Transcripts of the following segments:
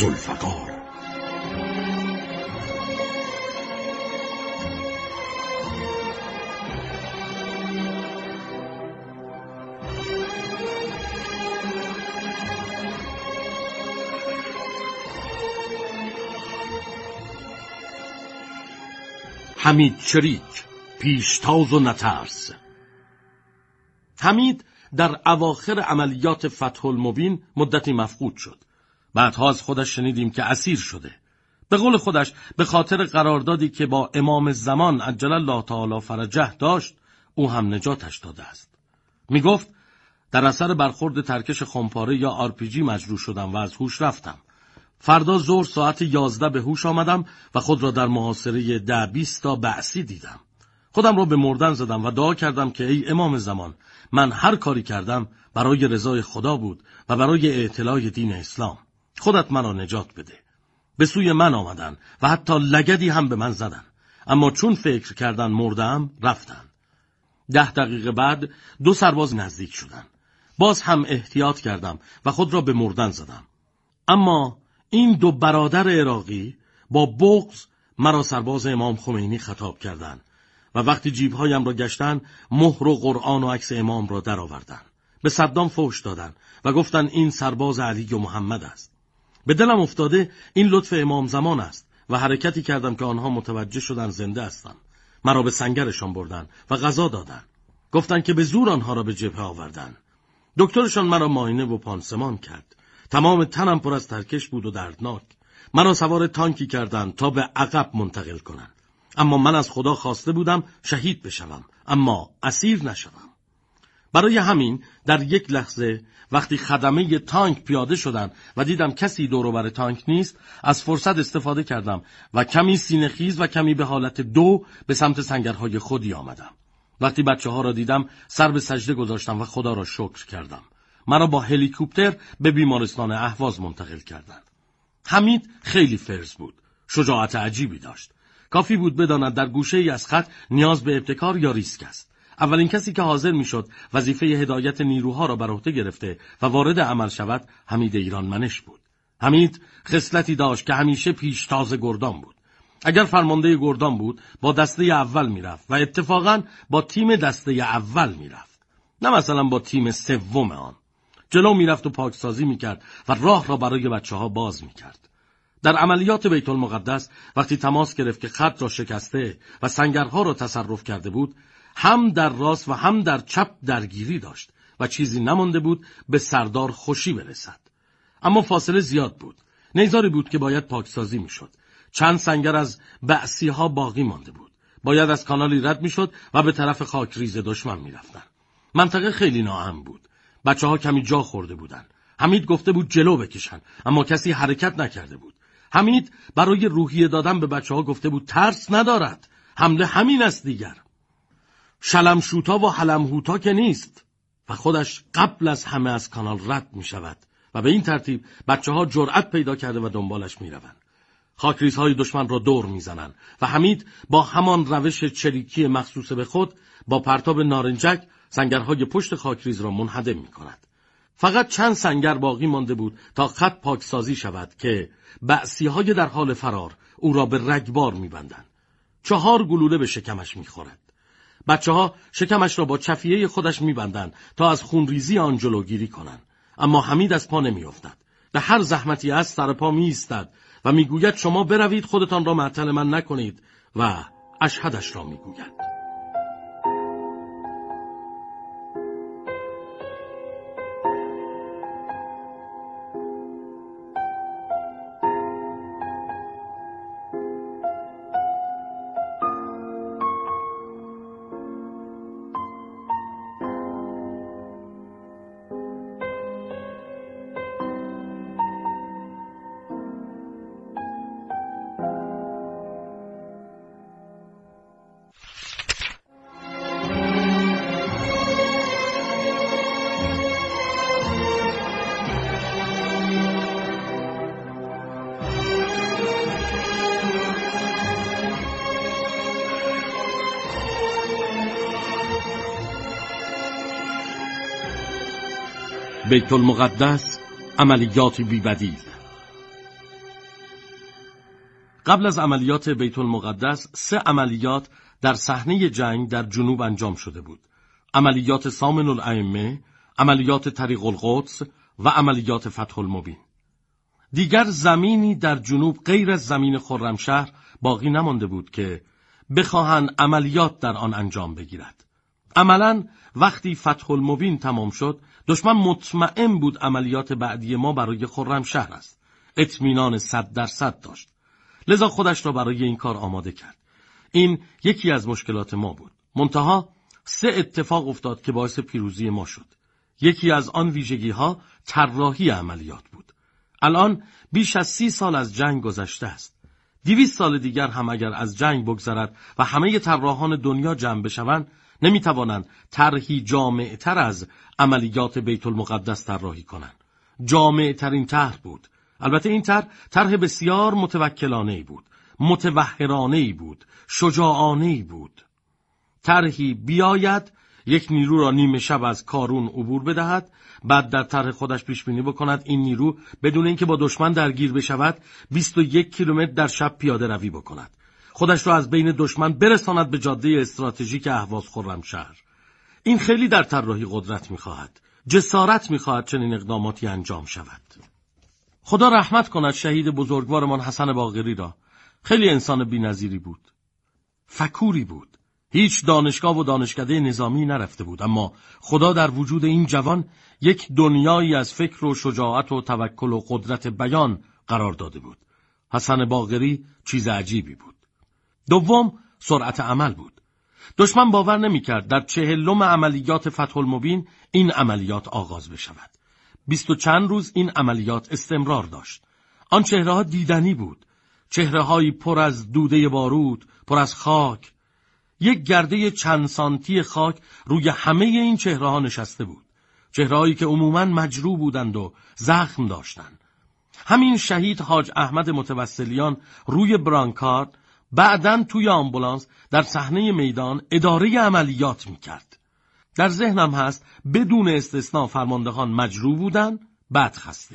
ذوالفقار. حمید چریک، پیشتاز و نترس. حمید در اواخر عملیات فتح المبین مدتی مفقود شد. بعدها از خودش شنیدیم که اسیر شده. به قول خودش به خاطر قراردادی که با امام زمان عجل الله تعالی فرجه داشت، او هم نجاتش داده است. می گفت در اثر برخورد ترکش خمپاره یا RPG مجروح شدم و از هوش رفتم. فردا ظهر ساعت 11 به هوش آمدم و خود را در محاصره 10-20 تا بعثی دیدم. خودم را به مردن زدم و دعا کردم که ای امام زمان، من هر کاری کردم برای رضای خدا بود و برای اعتلاع دین اسلام. خودت مرا نجات بده. به سوی من آمدن و حتی لگدی هم به من زدن، اما چون فکر کردن مردم رفتن. 10 دقیقه بعد 2 سرباز نزدیک شدن. باز هم احتیاط کردم و خود را به مردن زدم، اما این 2 برادر عراقی با بغض مرا سرباز امام خمینی خطاب کردند و وقتی جیبهایم را گشتن مهر و قرآن و عکس امام را درآوردند. به صدام فحش دادند و گفتند این سرباز علی و محمد است. به دلم افتاده این لطف امام زمان است و حرکتی کردم که آنها متوجه شدند زنده هستم. مرا به سنگرشان بردند و غذا دادند. گفتند که به زور آنها را به جبهه آوردند. دکترشان مرا معاینه و پانسمان کرد. تمام تنم پر از ترکش بود و دردناک. مرا سوار تانکی کردند تا به عقب منتقل کنند. اما من از خدا خواسته بودم شهید بشوم، اما اسیر نشوم. برای همین در یک لحظه وقتی خدمه تانک پیاده شدند و دیدم کسی دور و بر تانک نیست، از فرصت استفاده کردم و کمی سینه‌خیز و کمی به حالت 2 به سمت سنگرهای خودی آمدم. وقتی بچه‌ها را دیدم سر به سجده گذاشتم و خدا را شکر کردم. مرا با هلیکوپتر به بیمارستان اهواز منتقل کردند. حمید خیلی فرز بود. شجاعت عجیبی داشت. کافی بود بداند در گوشه‌ای از خط نیاز به ابتکار یا ریسک است. اولین کسی که حاضر میشد وظیفه هدایت نیروها را بر عهده گرفته و وارد عمل شود حمید ایرانمنش بود. حمید خصلتی داشت که همیشه پیشتاز گردان بود. اگر فرمانده گردان بود با دسته اول میرفت و اتفاقاً با تیم دسته اول میرفت، نه مثلا با تیم سوم آن. جلو میرفت و پاکسازی میکرد و راه را برای بچه‌ها باز میکرد. در عملیات بیت المقدس وقتی تماس گرفت که خط را شکسته و سنگرها را تصرف کرده بود، هم در راست و هم در چپ درگیری داشت و چیزی نمانده بود به سردار خوشی برسد. اما فاصله زیاد بود. نیزاری بود که باید پاکسازی میشد. چند سنگر از بعثی‌ها باقی مانده بود. باید از کانالی رد میشد و به طرف خاکریز دشمن میرفتن. منطقه خیلی ناامن بود. بچه‌ها کمی جا خورده بودند. حمید گفته بود جلو بکشن، اما کسی حرکت نکرده بود. حمید برای روحیه دادن به بچه‌ها گفته بود ترس ندارد، حمله همین است دیگر. شلمشوتا و حلمهوتا که نیست. و خودش قبل از همه از کانال رد می شود و به این ترتیب بچه‌ها جرأت پیدا کرده و دنبالش می روند. خاکریزهای دشمن را دور می زنند و حمید با همان روش چریکی مخصوص به خود با پرتاب نارنجک سنگرهای پشت خاکریز را منهدم می کند. فقط چند سنگر باقی مانده بود تا خط پاکسازی شود که بعثی‌های در حال فرار او را به رگبار می بندند. 4 گلوله به شکمش می خورد. بچه‌ها شکمش را با چفیه خودش می‌بندند تا از خونریزی آن جلوگیری کنند، اما حمید از پا نمی‌افتد. به هر زحمتی از سر پا می‌ایستد و می‌گوید شما بروید خودتان را معطل من نکنید و اشهدش را می‌گوید. بیت المقدس، عملیات بی‌بدیل. قبل از عملیات بیت المقدس 3 عملیات در صحنه جنگ در جنوب انجام شده بود. عملیات سامن الائمه، عملیات طریق القدس و عملیات فتح المبین. دیگر زمینی در جنوب غیر از زمین خرمشهر باقی نمانده بود که بخواهند عملیات در آن انجام بگیرد. عملاً وقتی فتح المبین تمام شد، دشمن مطمئن بود عملیات بعدی ما برای خرمشهر است. اطمینان 100% داشت. لذا خودش را برای این کار آماده کرد. این یکی از مشکلات ما بود. منتها 3 اتفاق افتاد که باعث پیروزی ما شد. یکی از آن ویژگی‌ها طراحی عملیات بود. الان بیش از 30 سال از جنگ گذشته است. 200 سال دیگر هم اگر از جنگ بگذرد و همه طراحان دنیا جمع بشوند، نمیتوانند طرحی جامع‌تر از عملیات بیت المقدس طراحی کنند. جامع‌ترین طرح بود. البته این طرح بسیار متوکلانه‌ای بود، متوحرانه‌ای بود، شجاعانه‌ای بود. طرحی بیاید یک نیرو را نیمه شب از کارون عبور بدهد، بعد در طرح خودش پیش بینی بکند این نیرو بدون اینکه با دشمن درگیر بشود 21 کیلومتر در شب پیاده روی بکند، خودش را از بین دشمن برساند به جاده استراتژیک اهواز خرمشهر. این خیلی در طراحی قدرت می‌خواهد، جسارت می‌خواهد چنین اقداماتی انجام شود. خدا رحمت کند شهید بزرگوارمان حسن باقری را. خیلی انسان بی‌نظیری بود. فکوری بود. هیچ دانشگاه و دانشکده نظامی نرفته بود، اما خدا در وجود این جوان یک دنیایی از فکر و شجاعت و توکل و قدرت بیان قرار داده بود. حسن باقری چیز عجیبی بود. دوم، سرعت عمل بود. دشمن باور نمی‌کرد در 40 عملیات فتح المبین این عملیات آغاز بشود. 20 و چند روز این عملیات استمرار داشت. آن چهره‌ها دیدنی بود. چهره‌هایی پر از دوده بارود، پر از خاک. یک گرده چند سانتی خاک روی همه این چهره‌ها نشسته بود. چهره‌هایی که عموماً مجروح بودند و زخم داشتند. همین شهید حاج احمد متوسلیان روی برانکارد، بعداً توی آمبولانس در صحنه میدان اداره عملیات می‌کرد. در ذهنم هست بدون استثناء فرماندهان مجروح بودند، بعد خسته.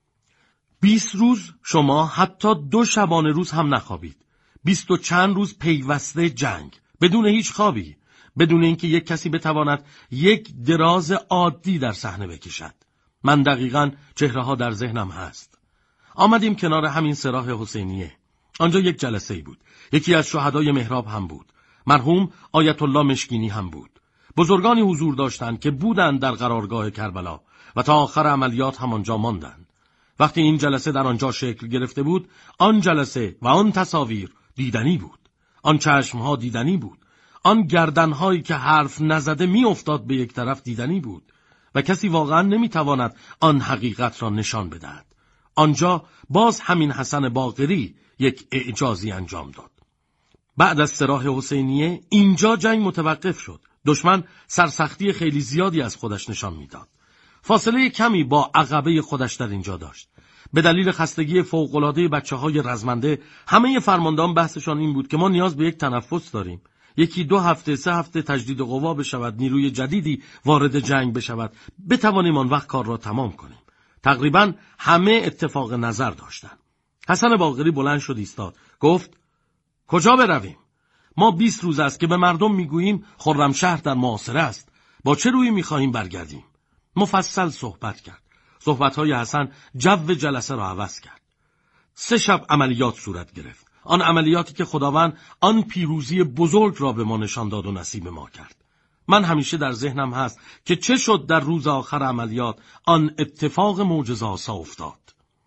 20 روز شما حتی 2 شبانه روز هم نخوابید. 20 و چند روز پیوسته جنگ، بدون هیچ خوابی، بدون اینکه یک کسی بتواند یک دراز عادی در صحنه بکشد. من دقیقاً چهره‌ها در ذهنم هست. آمدیم کنار همین سراح حسینیه. آنجا یک جلسه‌ای بود. یکی از شهدای محراب هم بود. مرحوم آیت الله مشکینی هم بود. بزرگانی حضور داشتند که بودند در قرارگاه کربلا و تا آخر عملیات هم آنجا ماندند. وقتی این جلسه در آنجا شکل گرفته بود، آن جلسه و آن تصاویر دیدنی بود. آن چشمها دیدنی بود. آن گردنهایی که حرف نزده می افتاد به یک طرف دیدنی بود و کسی واقعا نمی تواند آن حقیقت را نشان بدهد. آنجا باز همین حسن باقری یک اعجازی انجام داد. بعد از سراح حسینیه اینجا جنگ متوقف شد. دشمن سرسختی خیلی زیادی از خودش نشان میداد. فاصله کمی با عقبه خودش در اینجا داشت. به دلیل خستگی فوق‌العاده بچه‌های رزمنده همه فرماندهان بحثشان این بود که ما نیاز به یک تنفس داریم. 1-2 هفته 3 هفته تجدید قوا بشود، نیروی جدیدی وارد جنگ بشود، بتوانیم آن وقت کار را تمام کنیم. تقریباً همه اتفاق نظر داشتند. حسن باقری بلند شد ایستاد. گفت کجا برویم؟ ما 20 روز است که به مردم میگوییم خرمشهر در محاصره است. با چه رویی میخواهیم برگردیم؟ مفصل صحبت کرد. صحبت‌های حسن جو جلسه را عوض کرد. 3 شب عملیات صورت گرفت. آن عملیاتی که خداوند آن پیروزی بزرگ را به ما نشان داد و نصیب ما کرد. من همیشه در ذهنم هست که چه شد در روز آخر عملیات آن اتفاق معجزه‌آسا افتاد.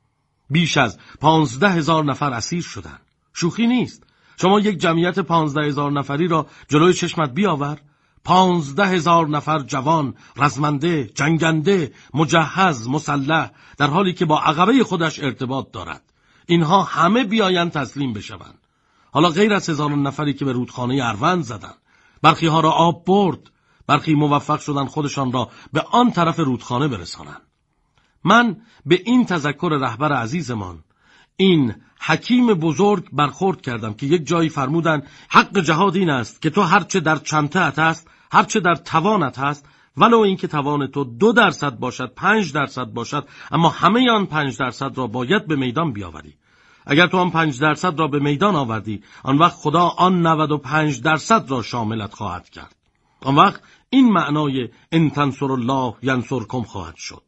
بیش از 15,000 نفر اسیر شدند. شوخی نیست. شما یک جمعیت 15,000 نفری را جلوی چشمت بیاور. 15,000 نفر جوان، رزمنده، جنگنده، مجهز، مسلح، در حالی که با عقبه خودش ارتباط دارد. اینها همه بیایند تسلیم بشوند. حالا غیر از 1000 نفری که به رودخانه اروند زدند، برخی ها را آب برد، برخی موفق شدند خودشان را به آن طرف رودخانه برسانند. من به این تذکر رهبر عزیزمان، این حکیم بزرگ برخورد کردم که یک جایی فرمودند حق جهاد این است که تو هرچه در چنته‌ات است، هرچه در توانت هست، ولو اینکه توان تو 2% باشد، 5% باشد، اما همه آن 5% را باید به میدان بیاوری. اگر تو آن 5% را به میدان آوردی، آن وقت خدا آن 95% را شاملت خواهد کرد. آن وقت این معنای ان تنصروا الله ینصرکم خواهد شد.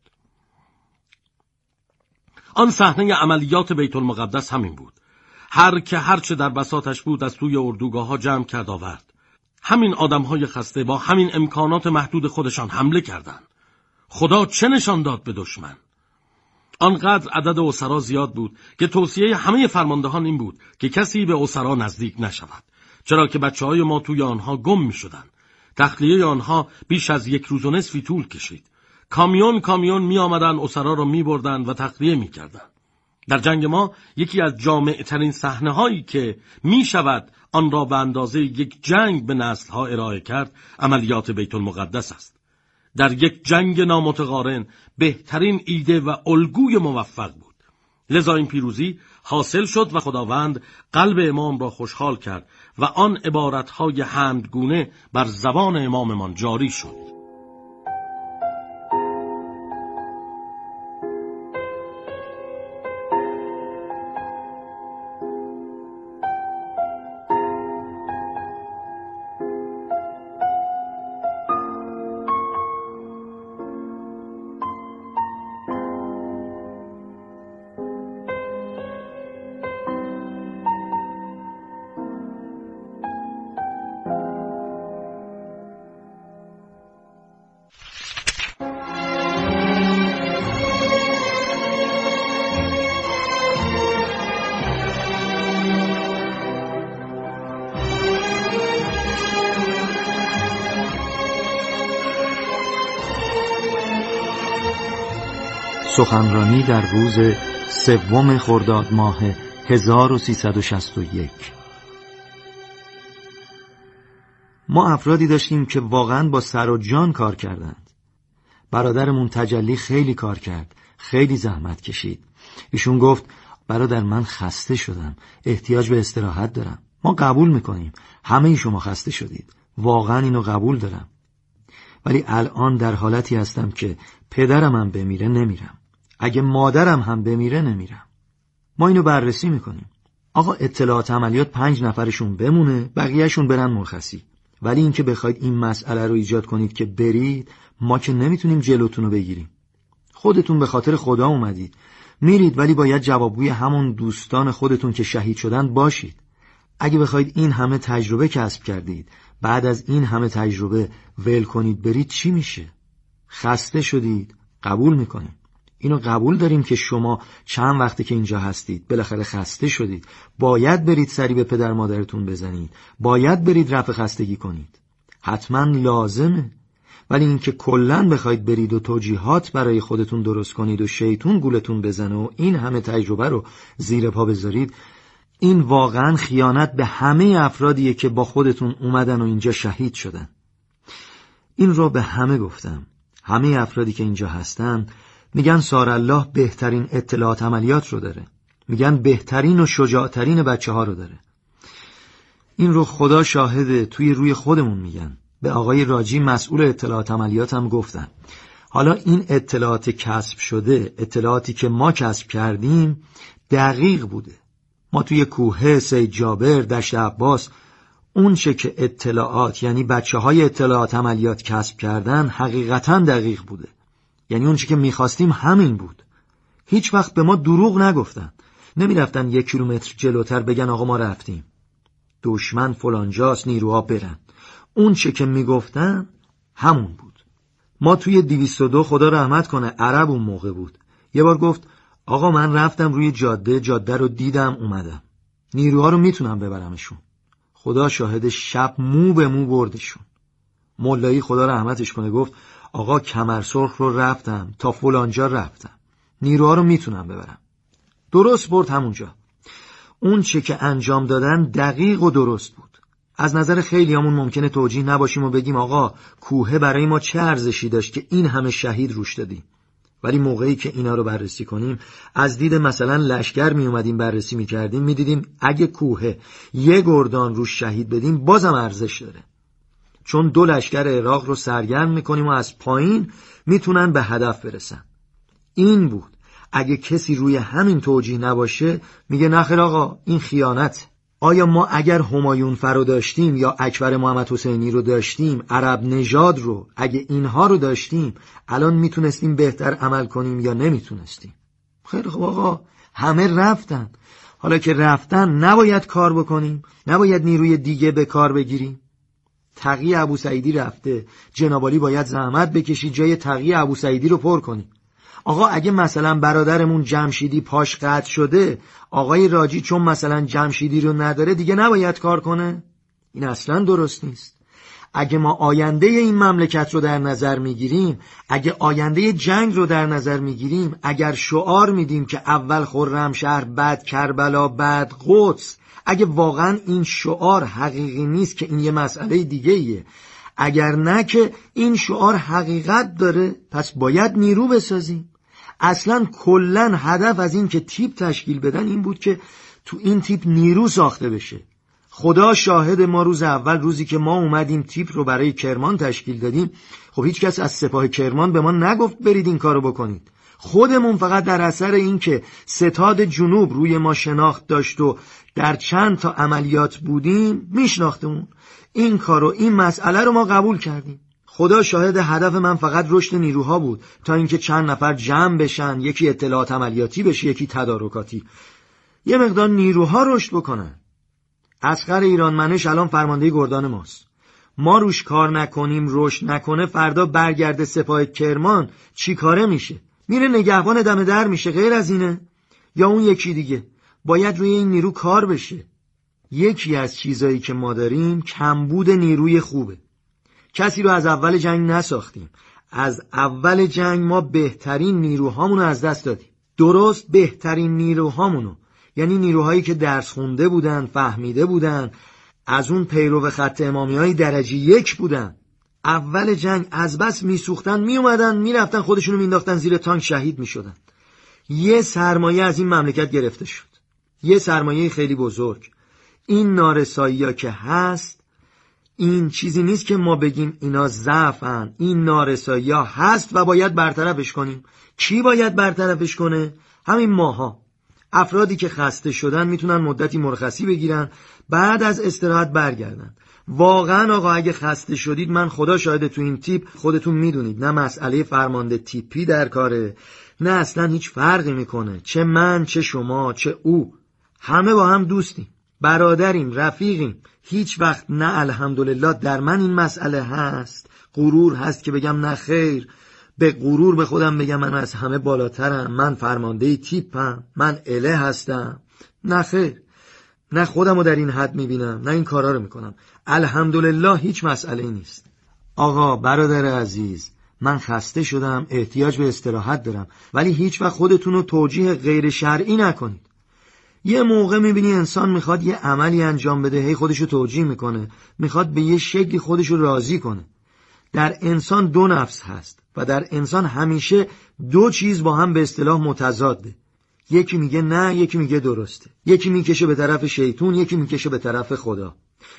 آن صحنه عملیات بیت المقدس همین بود. هرچه در بساطش بود از توی اردوگاه‌ها جمع کرد آورد. همین آدم‌های خسته با همین امکانات محدود خودشان حمله کردند. خدا چه نشان داد به دشمن؟ آنقدر عدد اسرا زیاد بود که توصیه همه فرماندهان این بود که کسی به اسرا نزدیک نشود، چرا که بچه‌های ما توی آنها گم می‌شدند. تخلیه آنها بیش از 1 روز و نصفی طول کشید. کامیون می آمدن اسرا را می بردن و تخلیه می کردن. در جنگ ما یکی از جامع ترین صحنه هایی که می شود آن را به اندازه یک جنگ به نسل ها ارائه کرد عملیات بیت المقدس است. در یک جنگ نامتقارن بهترین ایده و الگوی موفق بود. لذا این پیروزی حاصل شد و خداوند قلب امام را خوشحال کرد و آن عبارتهای حمدگونه بر زبان اماممان جاری شد. سخنرانی در روز 3 خرداد ماه 1361. ما افرادی داشتیم که واقعا با سر و جان کار کردند. برادرمون تجلی خیلی کار کرد، خیلی زحمت کشید. ایشون گفت برادر من خسته شدم، احتیاج به استراحت دارم. ما قبول میکنیم، همه شما خسته شدید، واقعا اینو قبول دارم. ولی الان در حالتی هستم که پدرم هم بمیره نمیرم، اگه مادرم هم بمیره نمیرم. ما اینو بررسی میکنیم. آقا اطلاعات عملیات 5 نفرشون بمونه، بقیهشون برن مرخصی. ولی اینکه بخواید این مسئله رو ایجاد کنید که برید، ما که نمیتونیم جلوتون رو بگیریم. خودتون به خاطر خدا اومدید، میرید، ولی باید جوابگوی همون دوستان خودتون که شهید شدن باشید. اگه بخواید این همه تجربه کسب کردید، بعد از این همه تجربه ول کنید برید، چی میشه؟ خسته شدید، قبول میکنیم. اینو قبول داریم که شما چند وقته که اینجا هستید بالاخره خسته شدید، باید برید سری به پدر مادرتون بزنید، باید برید رفع خستگی کنید، حتما لازمه. ولی اینکه کلن بخواید برید و توجیهات برای خودتون درست کنید و شیطون گولتون بزنه و این همه تجربه رو زیر پا بذارید، این واقعا خیانت به همه افرادیه که با خودتون اومدن و اینجا شهید شدن. این رو به همه گفتم. همه افرادی که اینجا هستن میگن سارالله بهترین اطلاعات عملیات رو داره، میگن بهترین و شجاعترین بچه ها رو داره. این رو خدا شاهده، توی روی خودمون میگن. به آقای راجی مسئول اطلاعات عملیات هم گفتن. حالا این اطلاعات کسب شده، اطلاعاتی که ما کسب کردیم دقیق بوده. ما توی کوه سید جابر، دشت عباس، اون چه که اطلاعات یعنی بچه های اطلاعات عملیات کسب کردن حقیقتا دقیق بوده. یعنی اون چه که میخواستیم همین بود. هیچ وقت به ما دروغ نگفتن. نمیرفتن 1 کیلومتر جلوتر بگن آقا ما رفتیم، دشمن فلانجاست، نیروها برن. اون چه که میگفتن همون بود. ما توی 202 خدا رحمت کنه عرب اون موقع بود، یه بار گفت آقا من رفتم روی جاده رو دیدم اومدم، نیروها رو میتونم ببرمشون. خدا شاهد شب مو به مو بردشون. مولایی خدا رحمتش کنه گفت آقا کمرسرخ رو رفتم تا فلانجا رفتم، نیروها رو میتونم ببرم. درست برد همونجا. اون چه که انجام دادن دقیق و درست بود. از نظر خیلی همون ممکنه توجیه نباشیم و بگیم آقا کوه برای ما چه ارزشی داشت که این همه شهید روش دادیم. ولی موقعی که اینا رو بررسی کنیم، از دید مثلا لشکر می اومدیم بررسی می کردیم، می دیدیم اگه کوه 1 گردان روش شهید بدیم بازم ارزش داره. چون 2 لشکر عراق رو سرگرم می کنیم و از پایین میتونن به هدف برسن. این بود. اگه کسی روی همین توجیه نباشه میگه نخیر آقا این خیانت. آیا ما اگر همایون فرو داشتیم یا اکبر محمد حسینی رو داشتیم، عرب نژاد رو، اگه اینها رو داشتیم الان میتونستیم بهتر عمل کنیم یا نمیتونستیم؟ خیلی خب آقا، همه رفتن. حالا که رفتن نباید کار بکنیم؟ نباید نیروی دیگه به کار بگیریم؟ تقی ابوسعیدی رفته، جناب عالی باید زحمت بکشید جای تقی ابوسعیدی رو پر کنیم. آقا اگه مثلا برادرمون جمشیدی پاش قطع شده، آقای راجی چون مثلا جمشیدی رو نداره دیگه نباید کار کنه؟ این اصلا درست نیست. اگه ما آینده این مملکت رو در نظر میگیریم، اگه آینده جنگ رو در نظر میگیریم، اگر شعار میدیم که اول خرمشهر، بعد کربلا، بعد قدس، اگه واقعا این شعار حقیقی نیست که این یه مسئله دیگه ایه، اگر نه که این شعار حقیقت داره، پس باید نیرو بسازیم. اصلا کلن هدف از این که تیپ تشکیل بدن این بود که تو این تیپ نیرو ساخته بشه. خدا شاهد، ما روز اول، روزی که ما اومدیم تیپ رو برای کرمان تشکیل دادیم، خب هیچ کس از سپاه کرمان به ما نگفت برید این کارو بکنید. خودمون فقط در اثر این که ستاد جنوب روی ما شناخت داشت و در چند تا عملیات بودیم میشناختمون، این کارو، این مسئله رو ما قبول کردیم. خدا شاهد، هدف من فقط رشد نیروها بود تا اینکه چند نفر جمع بشن، یکی اطلاعات عملیاتی بشه، یکی تدارکاتی، یه مقدار نیروها رشد بکنن. اصغر ایرانمنش الان فرمانده گردان ماست. ما روش کار نکنیم، رشد نکنه، فردا برگرده سپاه کرمان چی کاره میشه؟ میره نگهبان دم در میشه، غیر از اینه؟ یا اون یکی دیگه؟ باید روی این نیرو کار بشه. یکی از چیزایی که ما داریم کمبود نیروی خوبه. کسی رو از اول جنگ نساختیم. از اول جنگ ما بهترین نیروهامونو از دست دادیم. درست بهترین نیروهامونو، یعنی نیروهایی که درس خونده بودن، فهمیده بودن، از اون پیرو خط امامیای درجه 1 بودن. اول جنگ از بس میسوختن، میومدن میرفتن خودشونو مینداختن زیر تانک، شهید میشدن. یه سرمایه از این مملکت گرفته شد، یه سرمایه خیلی بزرگ. این نارسایی‌ها که هست، این چیزی نیست که ما بگیم اینا ضعفن، این نارسایی‌ها هست و باید برطرفش کنیم. کی باید برطرفش کنه؟ همین ماها. افرادی که خسته شدن میتونن مدتی مرخصی بگیرن، بعد از استراحت برگردن. واقعا آقا اگه خسته شدید، من خدا شاهده تو این تیپ خودتون میدونید نه مسئله فرمانده تیپی در کاره، نه اصلا هیچ فرقی میکنه، چه من، چه شما، چه او، همه با هم دوستیم، برادریم، رفیقیم. هیچ وقت نه الحمدلله در من این مسئله هست، غرور هست که بگم نه خیر، به غرور به خودم بگم من از همه بالاترم، من فرمانده تیپم، من اله هستم. نه خیر، نه خودمو در این حد میبینم، نه این کارا رو میکنم. الحمدلله هیچ مسئله نیست. آقا برادر عزیز، من خسته شدم، احتیاج به استراحت دارم، ولی هیچ وقت خودتونو توجیه غیر شرعی نکنید. یه موقع میبینی انسان میخواد یه عملی انجام بده، هی خودشو توجیه میکنه، میخواد به یه شکلی خودشو راضی کنه. در انسان 2 نفس هست و در انسان همیشه 2 چیز با هم به اصطلاح متضاده. یکی میگه نه، یکی میگه درسته. یکی میکشه به طرف شیطون، یکی میکشه به طرف خدا.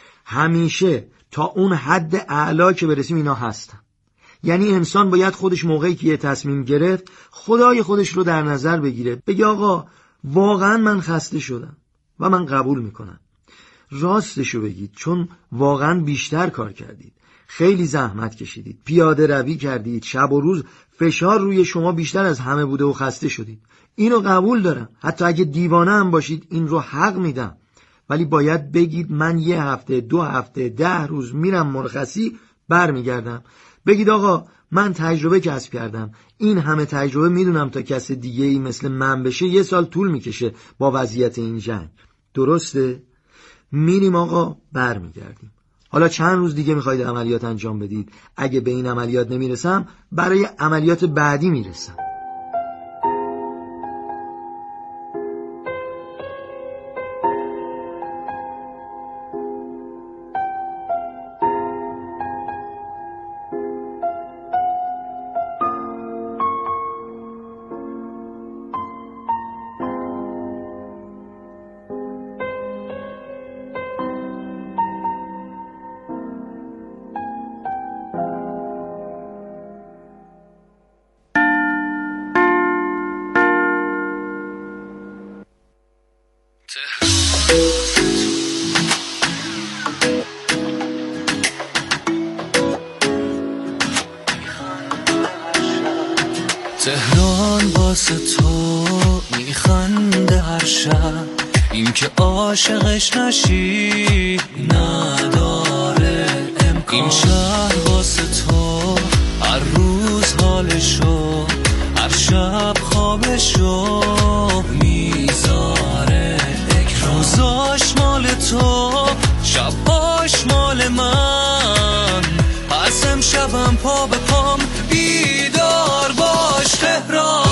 همیشه تا اون حد اعلا که برسیم اینا هستن. یعنی انسان باید خودش موقعی که یه تصمیم گرفت، خدای خودش رو در نظر بگیره، بگه آقا واقعا من خسته شدم و من قبول میکنم. راستشو بگید، چون واقعا بیشتر کار کردید، خیلی زحمت کشیدید، پیاده روی کردید، شب و روز فشار روی شما بیشتر از همه بوده و خسته شدید. اینو قبول دارم، حتی اگه دیوانه هم باشید این رو حق میدم، ولی باید بگید من 1 هفته، 2 هفته، 10 روز میرم مرخصی، برمیگردم. بگید آقا من تجربه کسب کردم، این همه تجربه میدونم تا کس دیگه ای مثل من بشه 1 سال طول میکشه با وضعیت این جنگ. درسته؟ میریم آقا، برمیگردیم. حالا چند روز دیگه میخواید عملیات انجام بدید، اگه به این عملیات نمیرسم برای عملیات بعدی میرسم. عاشقش نشی نداره امکان. این شهر واسه تو هر روز حالشو هر شب خوابشو میذاره. روزاش مال تو شباش مال من، پس امشبم پا به پام بیدار باش تهران.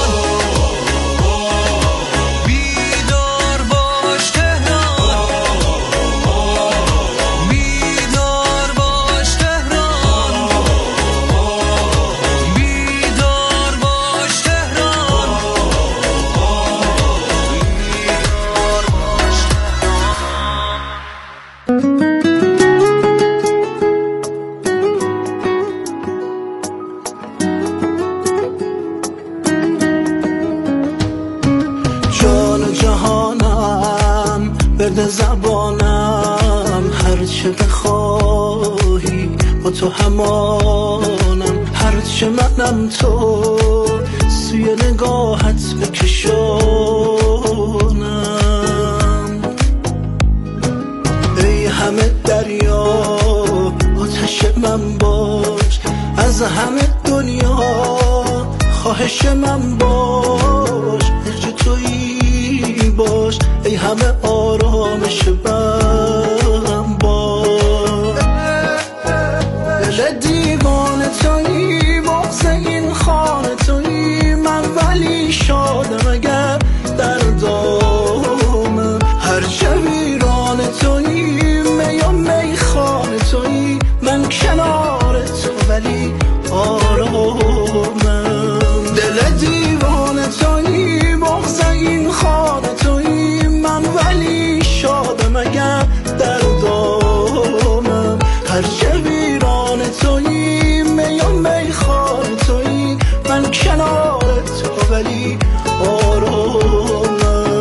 زبانم هرچه بخواهی با تو همانم، هرچه منم تو سوی نگاهت بکشانم. ای همه دریا آتش من باش، از همه دنیا خواهش من باش، هرچه تویی باش، ای همه آرامش من باش. دل دیوانه تویی، بغض این خانه تویی، من ولی شادم اگر در دامم. هر چه ویرانه تویی، می و میخانه تویی، من کنار تو ولی آرامم. دل دیوانه تویی، بغض این خانه تویی، من ولی شادم اگر در دامم. هر چه ویرانه تویی، می و میخانه تویی، من کنار تو ولی آرامم.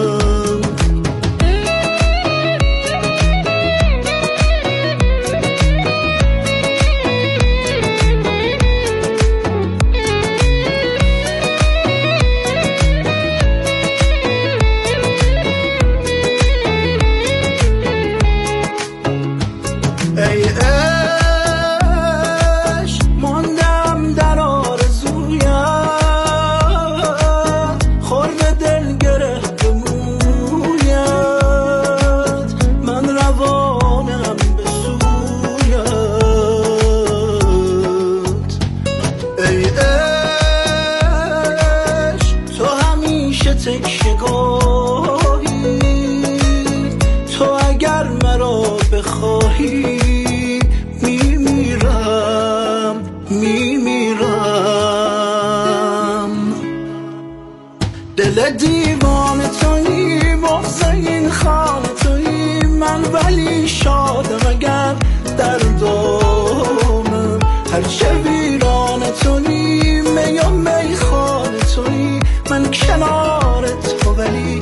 دل دیوانه تویی، بغض این خانه تویی، من ولی شادم اگر در دامم. هر چه ویرانه تویی، می و میخانه تویی، من کنار تو ولی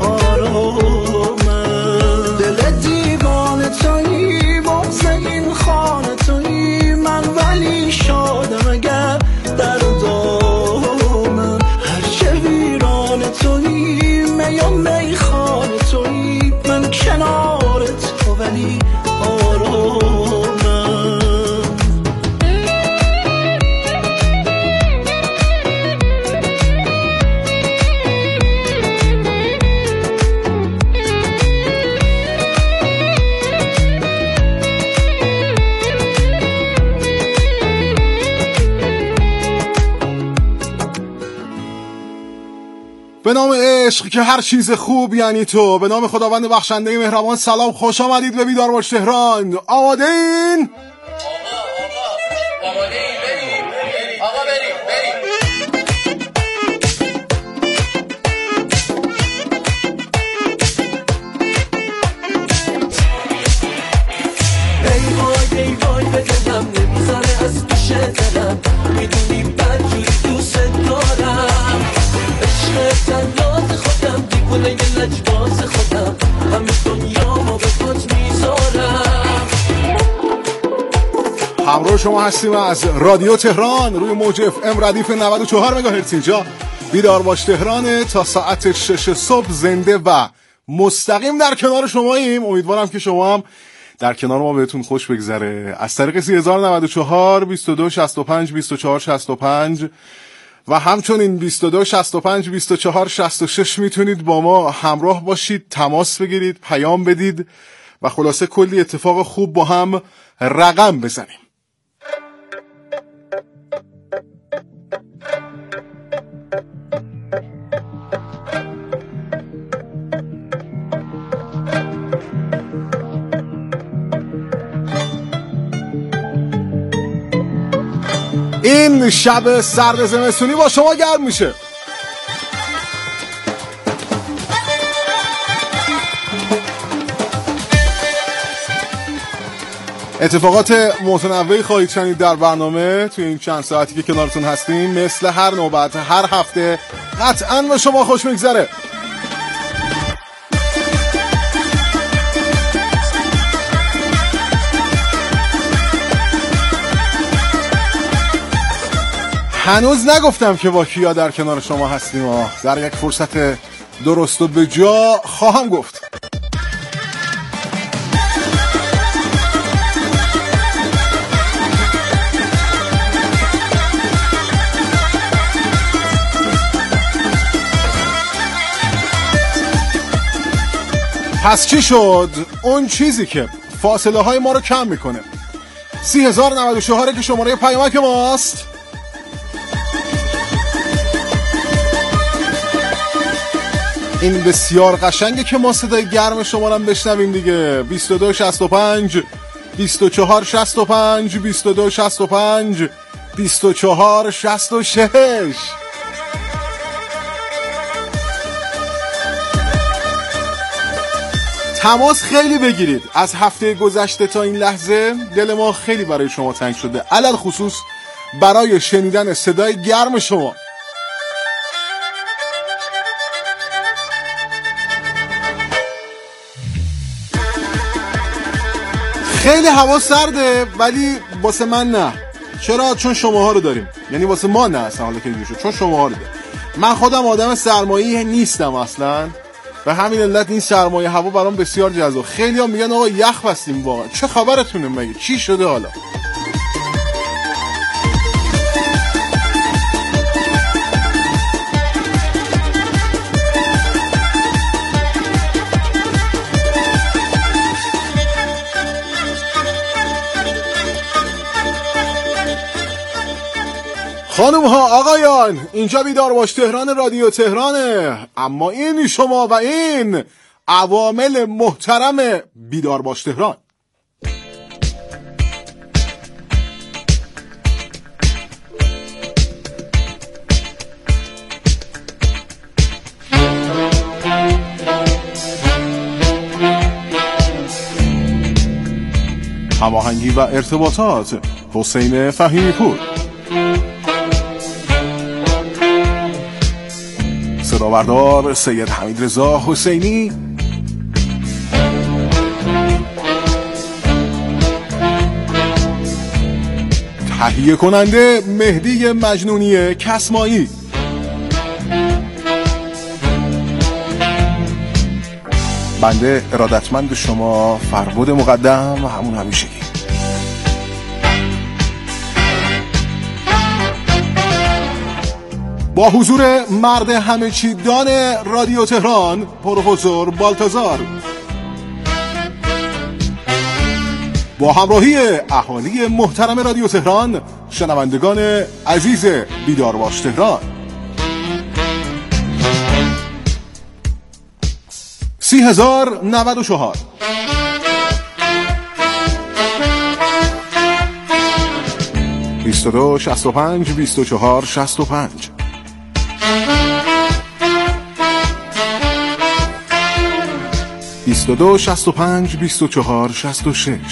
آرامم. دل دیوانه تویی، بغض این خانه تویی، من ولی شادم اگر در دامم. هر چه ویرانه تویی، می و میخانه تویی، من کنار تو ولی آرامم. به نام عشق که هر چیز خوب یعنی تو، به نام خداوند بخشنده مهربان، سلام، خوش آمدید به بیدار باش تهران. آماده این؟ آماده این؟ بریم آقا، بریم. ای وای به دلم نمیزنه از پیش دلم، میدونی بدجوری دوست دارم. عشق تنات خودم، دیوونه لجباز خودم، همه دنیا ما به پات میذارم. همراه شما هستیم از رادیو تهران روی موج FM ردیف 94 مگاهرتز. اینجا بیدار باش تهران تا ساعت 6 صبح زنده و مستقیم در کنار شماییم. امیدوارم که شما هم در کنار ما بهتون خوش بگذره. از طریق 3094 22 65 24 65 و همچنین 22 65 24 66 میتونید با ما همراه باشید، تماس بگیرید، پیام بدید و خلاصه کلی اتفاق خوب با هم رقم بزنیم. این شب سرد زمستونی با شما گرم میشه. اتفاقات متنوعی خواهید شنید در برنامه توی این چند ساعتی که کنارتون هستیم. مثل هر نوبت، هر هفته قطعاً به شما خوش میگذره. هنوز نگفتم که با کیا در کنار شما هستیم. در یک فرصت درست و به جا خواهم گفت. پس چی شد؟ اون چیزی که فاصله های ما رو کم میکنه. 30,094 که شماره پیامک ماست. این بسیار قشنگه که ما صدای گرم شما رو هم بشنویم دیگه. 22 65 24 65 22 65 24 66. تماس خیلی بگیرید. از هفته گذشته تا این لحظه دل ما خیلی برای شما تنگ شده، علل خصوص برای شنیدن صدای گرم شما. خیلی هوا سرده ولی واسه من نه. چرا؟ چون شماها رو داریم. یعنی واسه ما نه اصلا، حالا که اینجوری شد چون شماها رو داریم. من خودم آدم سرمایه‌ای نیستم اصلا، به همین علت این سرمایه هوا برام بسیار جذاب. خیلی ها میگن آقا یخ بستیم. واقعا چه خبرتونه؟ مگه چی شده حالا؟ خانم ها آقایان، اینجا بیدار باش تهران، رادیو تهرانه. اما این شما و این عوامل محترم بیدار باش تهران. هماهنگی و ارتباطات حسین فهیمی پور. صدابردار سید حمیدرضا حسینی. تهیه کننده مهدی مجنونی کسمایی. بنده ارادتمند شما فربود مقدم و همون همیشگی. با حضور مرد همه چی دان رادیو تهران پروفسور بالتازار، با همراهی اهالی محترم رادیو تهران، شنوندگان عزیز بیدار باش تهران، 30,094 22 65 24 65 22 65 24 66